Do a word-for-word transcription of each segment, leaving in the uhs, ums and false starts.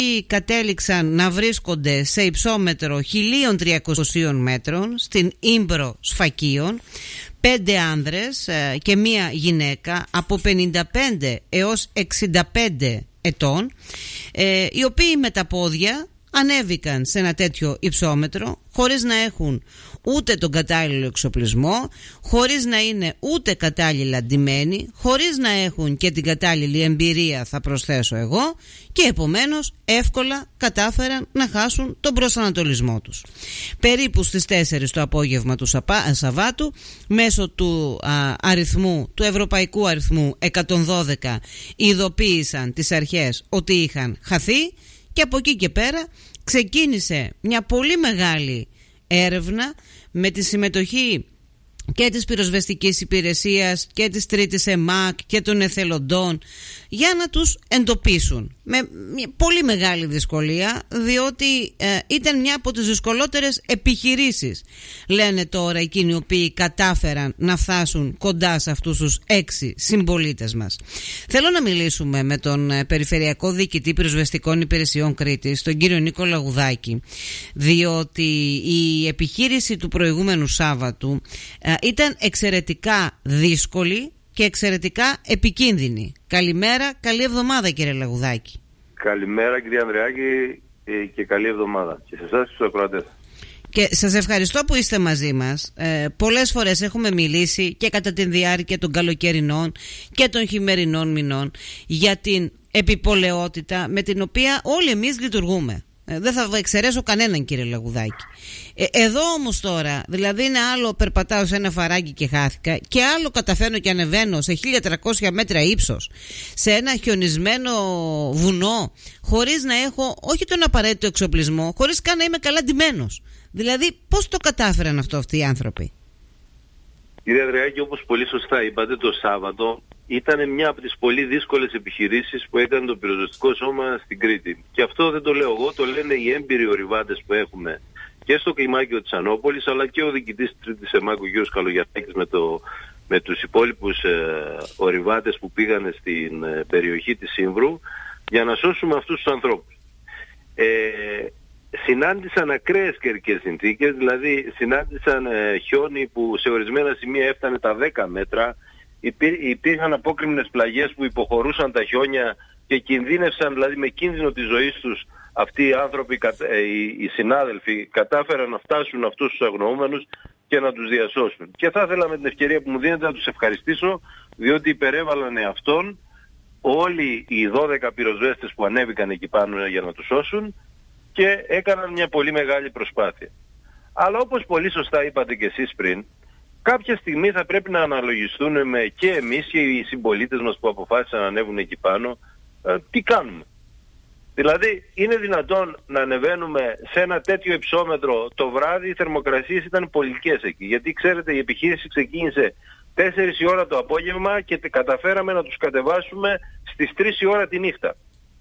κατέληξαν να βρίσκονται σε υψόμετρο χίλια τριακόσια μέτρων στην Ήμπρο Σφακίων, πέντε άνδρες και μία γυναίκα από πενήντα πέντε έως εξήντα πέντε ετών, ε, οι οποίοι με τα πόδια ανέβηκαν σε ένα τέτοιο υψόμετρο χωρίς να έχουν ούτε τον κατάλληλο εξοπλισμό, χωρίς να είναι ούτε κατάλληλα ντυμένοι, χωρίς να έχουν και την κατάλληλη εμπειρία, θα προσθέσω εγώ, και επομένως εύκολα κατάφεραν να χάσουν τον προσανατολισμό τους. Περίπου στις τέσσερις το απόγευμα του Σαββάτου, μέσω του α, αριθμού, του ευρωπαϊκού αριθμού εκατόν δώδεκα, ειδοποίησαν τις αρχές ότι είχαν χαθεί, και από εκεί και πέρα ξεκίνησε μια πολύ μεγάλη έρευνα με τη συμμετοχή και της πυροσβεστικής υπηρεσίας και της τρίτης ΕΜΑΚ και των εθελοντών για να τους εντοπίσουν, με μια πολύ μεγάλη δυσκολία, διότι ε, ήταν μια από τις δυσκολότερες επιχειρήσεις, λένε τώρα εκείνοι οι οποίοι κατάφεραν να φτάσουν κοντά σε αυτούς τους έξι συμπολίτες μας. Θέλω να μιλήσουμε με τον ε, Περιφερειακό Διοικητή Πυροσβεστικών Υπηρεσιών Κρήτης, τον κύριο Νίκο Λαγουδάκη, διότι η επιχείρηση του προηγούμενου Σάββατου ε, ήταν εξαιρετικά δύσκολη και εξαιρετικά επικίνδυνη. Καλημέρα, καλή εβδομάδα κύριε Λαγουδάκη. Καλημέρα κύριε Ανδρεάκη και καλή εβδομάδα και σε εσάς και στους ακροατές. Και σας ευχαριστώ που είστε μαζί μας. Ε, πολλές φορές έχουμε μιλήσει και κατά τη διάρκεια των καλοκαιρινών και των χειμερινών μηνών για την επιπολαιότητα με την οποία όλοι εμείς λειτουργούμε. Δεν θα εξαιρέσω κανέναν κύριε Λαγουδάκη. ε, Εδώ όμως τώρα, δηλαδή είναι άλλο περπατάω σε ένα φαράγγι και χάθηκα, και άλλο καταφέρνω και ανεβαίνω σε χίλια τριακόσια μέτρα ύψος σε ένα χιονισμένο βουνό, χωρίς να έχω όχι τον απαραίτητο εξοπλισμό, χωρίς καν να είμαι καλά ντυμένος. Δηλαδή πώς το κατάφεραν αυτό αυτοί οι άνθρωποι? Κύριε Ανδρεάκη, όπως πολύ σωστά είπατε, το Σάββατο ήταν μια από τις πολύ δύσκολες επιχειρήσεις που έκανε το πυροσβεστικό σώμα στην Κρήτη. Και αυτό δεν το λέω εγώ, το λένε οι έμπειροι ορειβάτες που έχουμε και στο κλιμάκιο της Ανόπολης, αλλά και ο διοικητής της τρίτης ΕΜΑΚ, ο κ. Καλογιαννάκης, με, το, με τους υπόλοιπους ε, ορειβάτες που πήγανε στην ε, περιοχή της Ήμβρου για να σώσουμε αυτούς τους ανθρώπους. Ε, συνάντησαν ακραίες καιρικές συνθήκες, δηλαδή συνάντησαν ε, χιόνι που σε ορισμένα σημεία έφτανε τα δέκα μέτρα, Υπή, υπήρχαν απόκρημνες πλαγιές που υποχωρούσαν τα χιόνια και κινδύνευσαν, δηλαδή με κίνδυνο της ζωής τους αυτοί οι άνθρωποι, οι, οι συνάδελφοι κατάφεραν να φτάσουν αυτούς τους αγνοούμενους και να τους διασώσουν. Και θα ήθελα με την ευκαιρία που μου δίνετε να τους ευχαριστήσω, διότι υπερέβαλαν εαυτόν όλοι οι δώδεκα πυροσβέστες που ανέβηκαν εκεί πάνω για να τους σώσουν και έκαναν μια πολύ μεγάλη προσπάθεια. Αλλά όπως πολύ σωστά είπατε και εσείς πριν, κάποια στιγμή θα πρέπει να αναλογιστούν με και εμείς και οι συμπολίτες μας που αποφάσισαν να ανέβουν εκεί πάνω, ε, τι κάνουμε. Δηλαδή είναι δυνατόν να ανεβαίνουμε σε ένα τέτοιο υψόμετρο το βράδυ? Οι θερμοκρασίες ήταν πολικές εκεί, γιατί ξέρετε η επιχείρηση ξεκίνησε τέσσερις η ώρα το απόγευμα και καταφέραμε να τους κατεβάσουμε στις τρεις η ώρα τη νύχτα.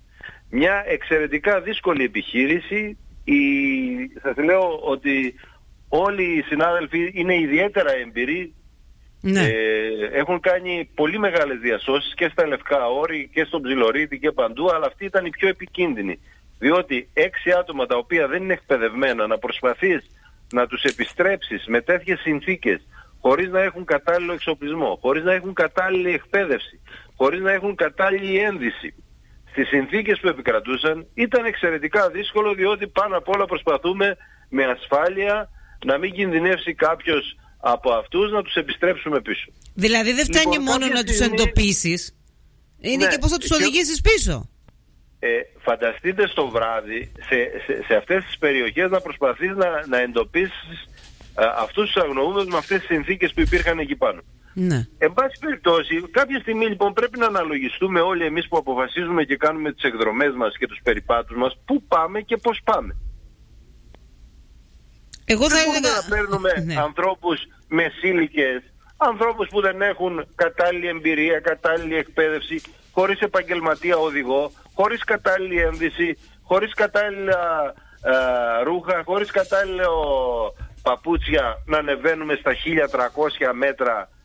Μια εξαιρετικά δύσκολη επιχείρηση. Η... Σας λέω ότι όλοι οι συνάδελφοι είναι ιδιαίτερα εμπειροί, ναι. ε, έχουν κάνει πολύ μεγάλες διασώσεις και στα Λευκά Όρη και στο Ψιλορίτη και παντού, αλλά αυτή ήταν η πιο επικίνδυνη, διότι έξι άτομα τα οποία δεν είναι εκπαιδευμένα να προσπαθείς να τους επιστρέψεις με τέτοιες συνθήκες, χωρίς να έχουν κατάλληλο εξοπλισμό, χωρίς να έχουν κατάλληλη εκπαίδευση, χωρίς να έχουν κατάλληλη ένδυση, στις συνθήκες που επικρατούσαν, ήταν εξαιρετικά δύσκολο, διότι πάνω απ' όλα προσπαθούμε με ασφάλεια να μην κινδυνεύσει κάποιος από αυτούς, να τους επιστρέψουμε πίσω. Δηλαδή δεν φτάνει λοιπόν, μόνο να στιγμή... τους εντοπίσεις, είναι ναι, και πώς θα τους και... οδηγήσεις πίσω. Ε, φανταστείτε στο βράδυ σε, σε, σε αυτές τις περιοχές να προσπαθείς να, να εντοπίσεις α, αυτούς τους αγνοούμενους με αυτές τις συνθήκες που υπήρχαν εκεί πάνω. Ναι. Εν πάση περιπτώσει, κάποια στιγμή λοιπόν πρέπει να αναλογιστούμε όλοι εμείς που αποφασίζουμε και κάνουμε τις εκδρομές μας και τους περιπάτους μας, πού πάμε και πώς πάμε. Εγώ δεν θα μπορούμε έλεγα... να παίρνουμε ναι. ανθρώπους μεσήλικες, ανθρώπους που δεν έχουν κατάλληλη εμπειρία, κατάλληλη εκπαίδευση, χωρίς επαγγελματία οδηγό, χωρίς κατάλληλη ένδυση, χωρίς κατάλληλα ε, ρούχα, χωρίς κατάλληλο παπούτσια, να ανεβαίνουμε στα χίλια τριακόσια μέτρα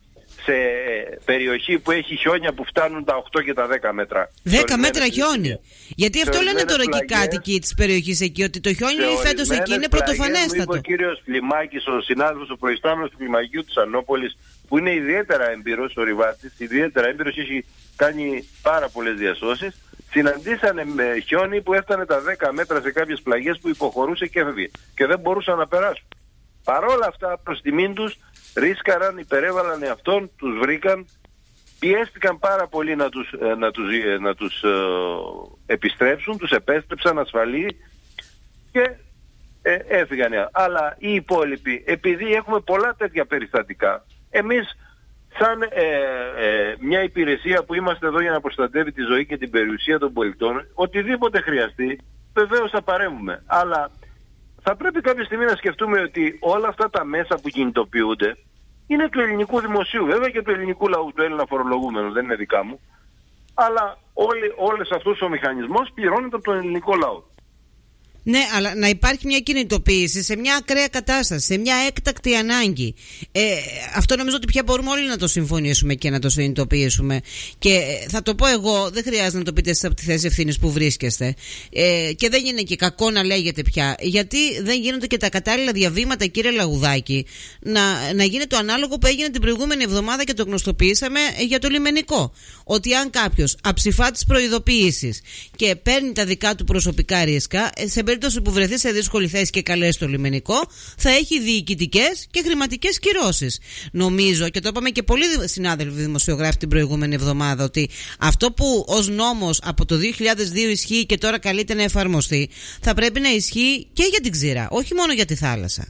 σε περιοχή που έχει χιόνια που φτάνουν τα οκτώ και τα δέκα μέτρα. δέκα μέτρα χιόνι. Γιατί αυτό λένε τώρα και οι κάτοικοι της περιοχής εκεί, ότι το χιόνι φέτος εκεί είναι πρωτοφανέστατο. Μου είπε ο κύριος Φλιμάκης, ο συνάδελφος, ο προϊστάμενος του Κλιμακίου της Αννόπολης, που είναι ιδιαίτερα έμπειρος, ο Ριβάτης, ιδιαίτερα έμπειρος, έχει κάνει πάρα πολλές διασώσεις. Συναντήσανε με χιόνι που έφτανε τα δέκα μέτρα σε κάποιες πλαγιές που υποχωρούσε και έφευγε και δεν μπορούσαν να περάσουν. Παρόλα αυτά, προς τιμήν τους, ρίσκαραν, υπερέβαλαν εαυτόν, τους βρήκαν, πιέστηκαν πάρα πολύ να τους, να τους, να τους ε, επιστρέψουν, τους επέστρεψαν ασφαλή και ε, έφυγαν. Αλλά οι υπόλοιποι, επειδή έχουμε πολλά τέτοια περιστατικά, εμείς σαν ε, ε, μια υπηρεσία που είμαστε εδώ για να προστατεύει τη ζωή και την περιουσία των πολιτών, οτιδήποτε χρειαστεί, βεβαίως θα παρέμβουμε. Αλλά θα πρέπει κάποια στιγμή να σκεφτούμε ότι όλα αυτά τα μέσα που κινητοποιούνται είναι του ελληνικού δημοσίου, βέβαια και του ελληνικού λαού, του Έλληνα φορολογούμενου, δεν είναι δικά μου. Αλλά όλοι, όλες αυτός ο μηχανισμός πληρώνεται από τον ελληνικό λαό. Ναι, αλλά να υπάρχει μια κινητοποίηση σε μια ακραία κατάσταση, σε μια έκτακτη ανάγκη. Ε, αυτό νομίζω ότι πια μπορούμε όλοι να το συμφωνήσουμε και να το συνειδητοποιήσουμε. Και θα το πω εγώ, δεν χρειάζεται να το πείτε εσείς από τη θέση ευθύνης που βρίσκεστε. Ε, και δεν είναι και κακό να λέγεται πια. Γιατί δεν γίνονται και τα κατάλληλα διαβήματα, κύριε Λαγουδάκη, να, να γίνει το ανάλογο που έγινε την προηγούμενη εβδομάδα και το γνωστοποιήσαμε για το λιμενικό. Ότι αν κάποιος αψηφά τις προειδοποιήσεις και παίρνει τα δικά του προσωπικά ρίσκα, σε περίπτωση που βρεθεί σε δύσκολη θέση και καλέσει το λιμενικό, θα έχει διοικητικές και χρηματικές κυρώσεις. Νομίζω, και το είπαμε και πολλοί συνάδελφοι δημοσιογράφοι την προηγούμενη εβδομάδα, ότι αυτό που ως νόμος από το δύο χιλιάδες δύο ισχύει και τώρα καλείται να εφαρμοστεί, θα πρέπει να ισχύει και για την ξηρά, όχι μόνο για τη θάλασσα.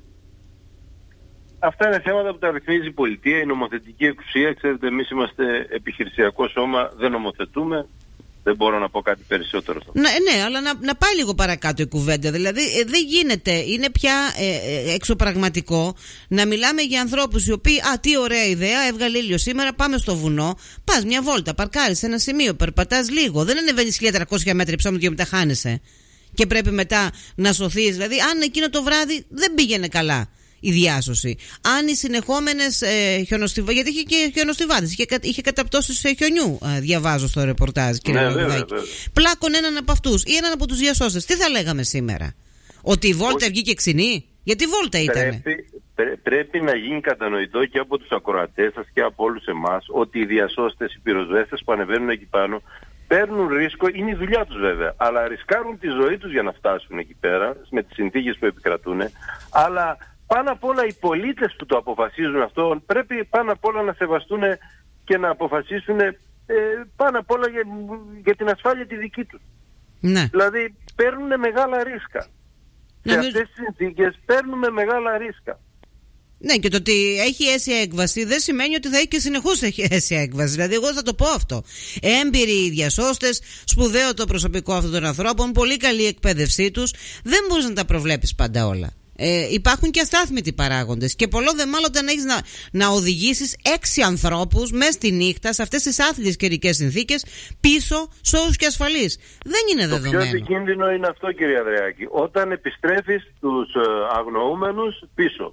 Αυτά είναι θέματα που τα ρυθμίζει η πολιτεία, η νομοθετική εξουσία. Ξέρετε, εμείς είμαστε επιχειρησιακό σώμα, δεν νομοθετούμε. Δεν μπορώ να πω κάτι περισσότερο. Ναι, ναι, αλλά να, να πάει λίγο παρακάτω η κουβέντα. Δηλαδή, ε, δεν γίνεται, είναι πια ε, ε, εξωπραγματικό να μιλάμε για ανθρώπους οι οποίοι, α, τι ωραία ιδέα, έβγαλε ήλιο σήμερα, πάμε στο βουνό, πας μια βόλτα, παρκάρεις σε ένα σημείο, περπατάς λίγο, δεν ανεβαίνεις χίλια τριακόσια μέτρα υψόμετρο και μετά χάνεσαι. Και πρέπει μετά να σωθείς. Δηλαδή, αν εκείνο το βράδυ δεν πήγαινε καλά η διάσωση. Αν οι συνεχόμενες ε, χιονοστιβάδες, γιατί είχε και χιονοστιβάδες, είχε, είχε καταπτώσεις ε, χιονιού, ε, διαβάζω στο ρεπορτάζ, κύριε ναι, Λαγουδάκη. Πλάκων έναν από αυτούς ή έναν από τους διασώστες. Τι θα λέγαμε σήμερα? Ότι η βόλτα βγήκε ξινή? Γιατί βόλτα ήταν? Πρέπει, πρέ, πρέπει να γίνει κατανοητό και από τους ακροατές σας και από όλους εμάς ότι οι διασώστες, οι πυροσβέστες που ανεβαίνουν εκεί πάνω παίρνουν ρίσκο, είναι η δουλειά τους βέβαια, αλλά ρισκάρουν τη ζωή τους για να φτάσουν εκεί πέρα με τις συνθήκες που επικρατούν, αλλά πάνω απ' όλα οι πολίτες που το αποφασίζουν αυτό πρέπει πάνω απ' όλα να σεβαστούν και να αποφασίσουν ε, πάνω απ' όλα για, για την ασφάλεια τη δική τους. Ναι. Δηλαδή παίρνουν μεγάλα ρίσκα. Ναι, σε αυτές τις συνθήκες παίρνουμε μεγάλα ρίσκα. Ναι, και το ότι έχει αίσια έκβαση δεν σημαίνει ότι θα έχει και συνεχώς αίσια έκβαση. Δηλαδή, εγώ θα το πω αυτό. Έμπειροι διασώστες, σπουδαίο το προσωπικό αυτών των ανθρώπων, πολύ καλή η εκπαίδευσή τους. Δεν μπορείς να τα προβλέπεις πάντα όλα. Ε, υπάρχουν και αστάθμητοι παράγοντες. Και πολλό δε μάλλον όταν έχεις να, να οδηγήσεις έξι ανθρώπους μέσα στη νύχτα σε αυτές τις άθλιες καιρικές συνθήκες πίσω, σώους και ασφαλείς. Δεν είναι το δεδομένο. Το πιο επικίνδυνο είναι αυτό, κύριε Ανδρεάκη. Όταν επιστρέφεις τους ε, αγνοούμενους πίσω.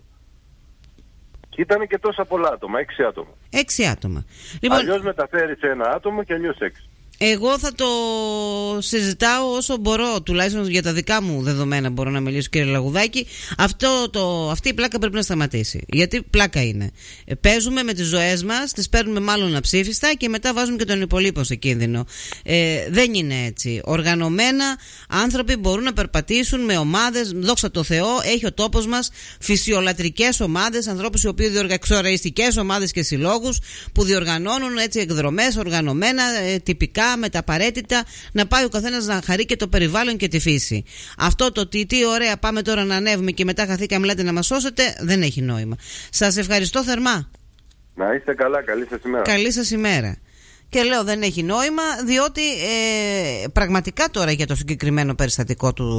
Και ήταν και τόσα πολλά άτομα, έξι άτομα. Έξι άτομα. Λοιπόν, αλλιώς μεταφέρεις ένα άτομο και αλλιώς έξι. Εγώ θα το συζητάω όσο μπορώ, τουλάχιστον για τα δικά μου δεδομένα μπορώ να μιλήσω, κύριε Λαγουδάκη. Αυτό το, αυτή η πλάκα πρέπει να σταματήσει. Γιατί πλάκα είναι. Παίζουμε με τις ζωές μας, τις παίρνουμε μάλλον αψήφιστα και μετά βάζουμε και τον υπολείπων σε κίνδυνο. Ε, δεν είναι έτσι. Οργανωμένα άνθρωποι μπορούν να περπατήσουν με ομάδες. Δόξα τω Θεώ, έχει ο τόπος μας φυσιολατρικές ομάδες, ανθρώπους οι οποίοι διοργανώνουν εξοραϊστικές ομάδες και συλλόγους που διοργανώνουν έτσι εκδρομές οργανωμένα, ε, τυπικά, με τα απαραίτητα, να πάει ο καθένας να χαρεί και το περιβάλλον και τη φύση. Αυτό το ότι τι ωραία πάμε τώρα να ανέβουμε και μετά χαθήκαμε, λέτε να μας σώσετε, δεν έχει νόημα. Σας ευχαριστώ θερμά. Να είστε καλά, καλή σας ημέρα. Καλή σας ημέρα. Και λέω δεν έχει νόημα διότι ε, πραγματικά τώρα για το συγκεκριμένο περιστατικό του